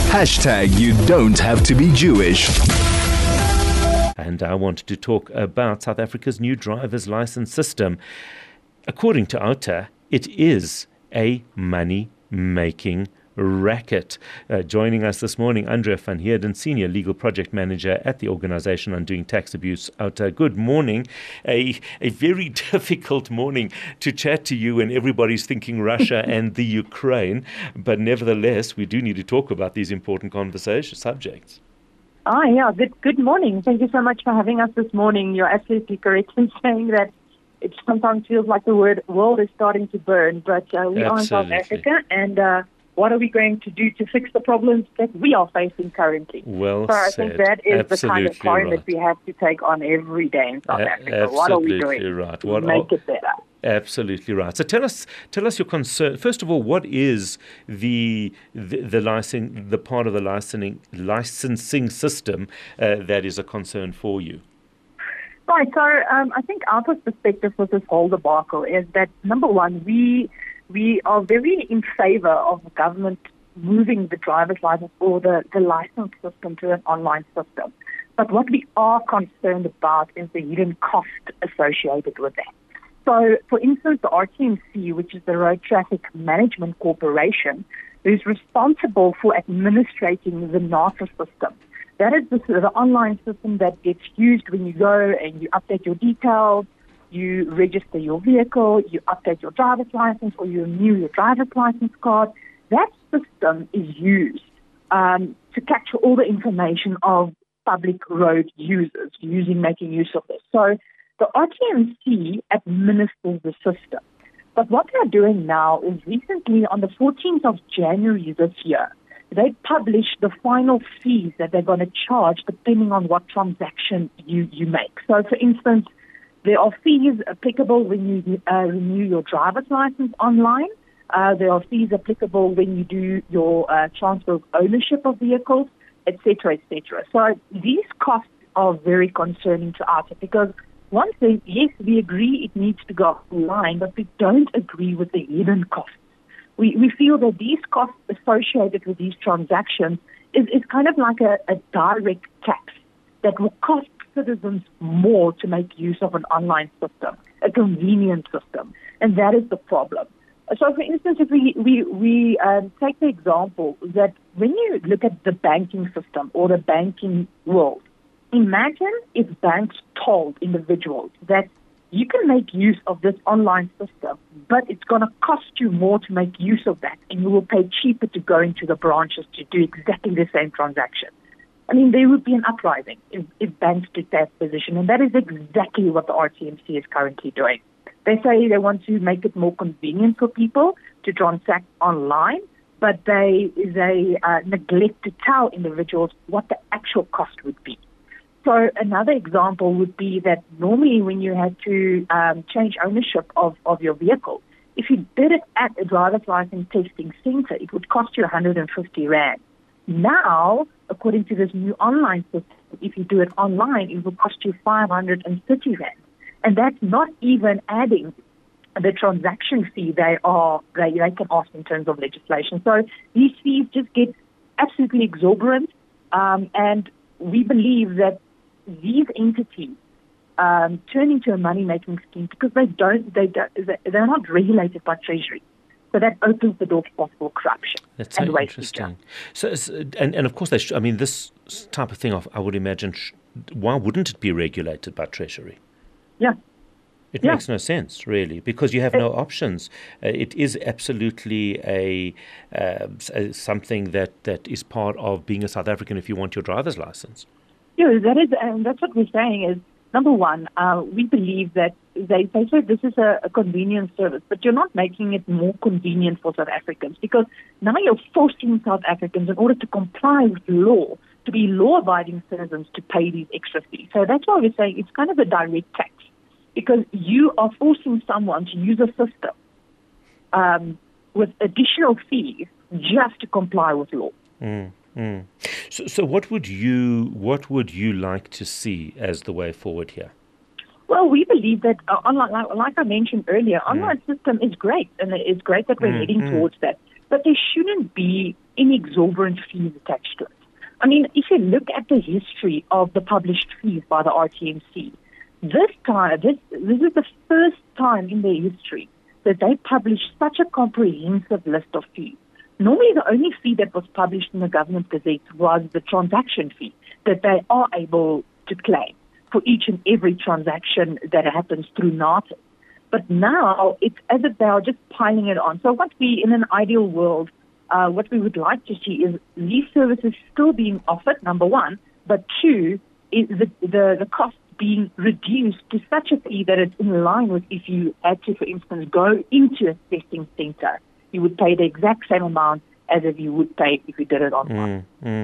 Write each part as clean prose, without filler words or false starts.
You don't have to be Jewish. And I wanted to talk about South Africa's new driver's license system. According to OUTA, it is a money-making racket. Joining us this morning, Andrea van Heerden, Senior Legal Project Manager at the Organisation Undoing Tax Abuse, OUTA. Good morning. A very difficult morning to chat to you when everybody's thinking Russia and the Ukraine, but nevertheless, we do need to talk about these important subjects. Good morning. Thank you so much for having us this morning. You're absolutely correct in saying that it sometimes feels like the world is starting to burn, but we are in South Africa, and what are we going to do to fix the problems that we are facing currently? I think that is the kind of climate we have to take on every day in South Africa. What are we doing to make it better? Absolutely right. So tell us your concern. First of all, what is the part of the licensing system that is a concern for you? Right. So I think our perspective with this whole debacle is that, number one, we are very in favor of the government moving the driver's license or the license system to an online system. But what we are concerned about is the hidden cost associated with that. So, for instance, the RTMC, which is the Road Traffic Management Corporation, is responsible for administrating the NAFA system. That is the online system that gets used when you go and you update your details, you register your vehicle, you update your driver's license, or you renew your driver's license card. That system is used to capture all the information of public road users making use of this. So the RTMC administers the system. But what they're doing now is recently, on the 14th of January this year, they published the final fees that they're going to charge depending on what transaction you make. So, for instance, there are fees applicable when you renew your driver's license online. There are fees applicable when you do your transfer of ownership of vehicles, etc., etc. So these costs are very concerning to us because one thing, yes, we agree it needs to go online, but we don't agree with the hidden costs. We feel that these costs associated with these transactions is kind of like a direct tax that will cost citizens more to make use of an online system, a convenient system, and that is the problem. So, for instance, if we take the example that when you look at the banking system or the banking world, imagine if banks told individuals that you can make use of this online system, but it's going to cost you more to make use of that, and you will pay cheaper to go into the branches to do exactly the same transaction. I mean, there would be an uprising if banks took that position, and that is exactly what the RTMC is currently doing. They say they want to make it more convenient for people to transact online, but they neglect to tell individuals what the actual cost would be. So another example would be that normally when you had to change ownership of your vehicle, if you did it at a driver's license testing center, it would cost you 150 Rand. Now, according to this new online system, if you do it online, it will cost you 530 Rand. And that's not even adding the transaction fee they can ask in terms of legislation. So these fees just get absolutely exorbitant, and we believe that these entities turn into a money-making scheme because they're not regulated by Treasury. So that opens the door to possible corruption. That's so interesting. So, and of course, this type of thing, I would imagine, why wouldn't it be regulated by Treasury? Yeah. It makes no sense, really, because you have no options. It is absolutely something that is part of being a South African if you want your driver's license. Yeah, and that's what we're saying is, number one, we believe that they say this is a convenience service, but you're not making it more convenient for South Africans because now you're forcing South Africans in order to comply with law, to be law-abiding citizens, to pay these extra fees. So that's why we're saying it's kind of a direct tax because you are forcing someone to use a system with additional fees just to comply with law. So what would you like to see as the way forward here? Well, we believe that, like I mentioned earlier, online system is great, and it's great that we're heading towards that. But there shouldn't be any exorbitant fees attached to it. I mean, if you look at the history of the published fees by the RTMC, this is the first time in their history that they published such a comprehensive list of fees. Normally, the only fee that was published in the Government Gazette was the transaction fee that they are able to claim for each and every transaction that happens through NATIS. But now it's as if they are just piling it on. So what we, in an ideal world, what we would like to see is these services still being offered, number one, but two, is the cost being reduced to such a fee that it's in line with if you had to, for instance, go into a testing center. You would pay the exact same amount as if you would pay if you did it online.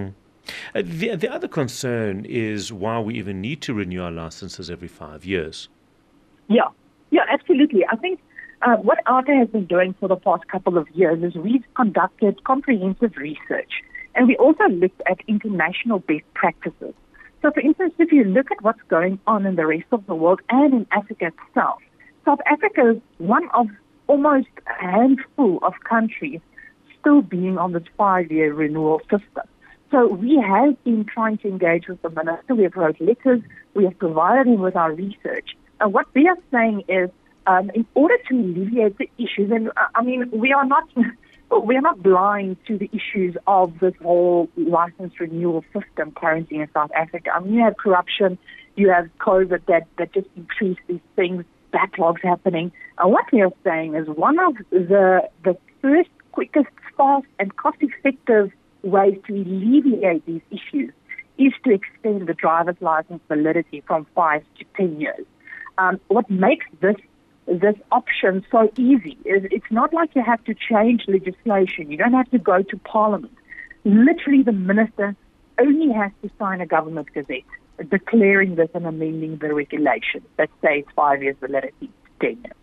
The other concern is why we even need to renew our licenses every 5 years. Yeah, absolutely. I think what ARTA has been doing for the past couple of years is we've conducted comprehensive research, and we also looked at international best practices. So, for instance, if you look at what's going on in the rest of the world and in Africa itself, South Africa is one of almost a handful of countries still being on this 5-year renewal system. So we have been trying to engage with the minister. We have wrote letters. We have provided him with our research. And what we are saying is, in order to alleviate the issues, and I mean, we are not blind to the issues of this whole license renewal system currently in South Africa. I mean, you have corruption, you have COVID that just increase these things, backlogs happening. And what we are saying is one of the first, quickest, fast, and cost-effective ways to alleviate these issues is to extend the driver's license validity from 5 to 10 years. What makes this option so easy is it's not like you have to change legislation. You don't have to go to Parliament. Literally, the minister only has to sign a Government Gazette declaring this and amending the regulations that says 5 years validity, 10 years.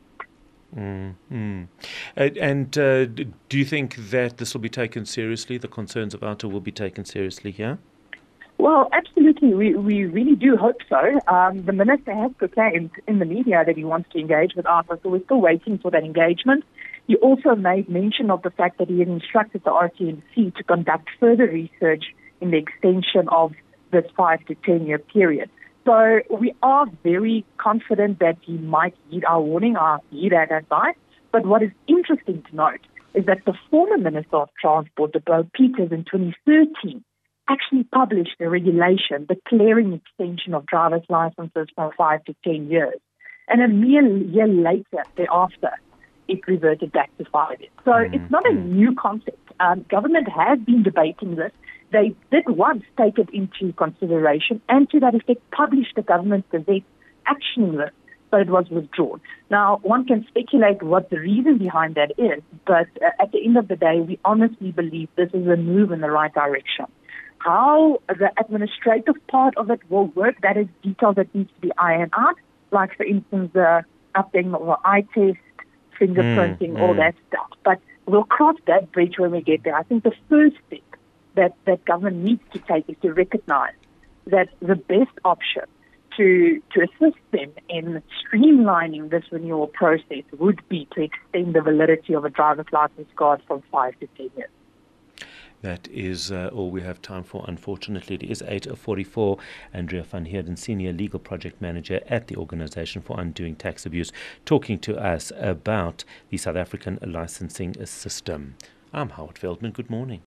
And do you think that this will be taken seriously? The concerns of ARTA will be taken seriously here? Well, absolutely. We really do hope so. The minister has proclaimed in the media that he wants to engage with ARTA, so we're still waiting for that engagement. He also made mention of the fact that he had instructed the RTMC to conduct further research in the extension of this 5 to 10 year period. So we are very confident that he might heed our warning, heed that advice. But what is interesting to note is that the former Minister of Transport, Bo Peters, in 2013, actually published a regulation declaring extension of driver's licenses from 5 to 10 years. And a mere year later, thereafter, it reverted back to 5 years. So it's not a new concept. Government has been debating this. They did once take it into consideration and to that effect published the Government Gazette actioning this, but it was withdrawn. Now, one can speculate what the reason behind that is, but at the end of the day, we honestly believe this is a move in the right direction. How the administrative part of it will work, that is detail that needs to be ironed out, like, for instance, the updating of the eye test, fingerprinting, all that stuff. But we'll cross that bridge when we get there. I think the first step that government needs to take is to recognize that the best option to assist them in streamlining this renewal process would be to extend the validity of a driver's license card from 5 to 10 years. That is all we have time for, unfortunately. It is 8:44. Andrea van Heerden, Senior Legal Project Manager at the Organisation for Undoing Tax Abuse, talking to us about the South African licensing system. I'm Howard Feldman. Good morning.